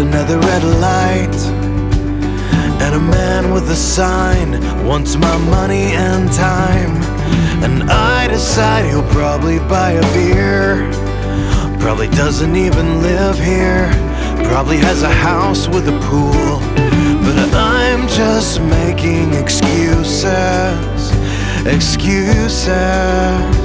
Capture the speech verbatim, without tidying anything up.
another red light, and a man with a sign wants my money and time. And I decide he'll probably buy a beer, probably doesn't even live here, probably has a house with a pool. But I'm just making excuses, excuses.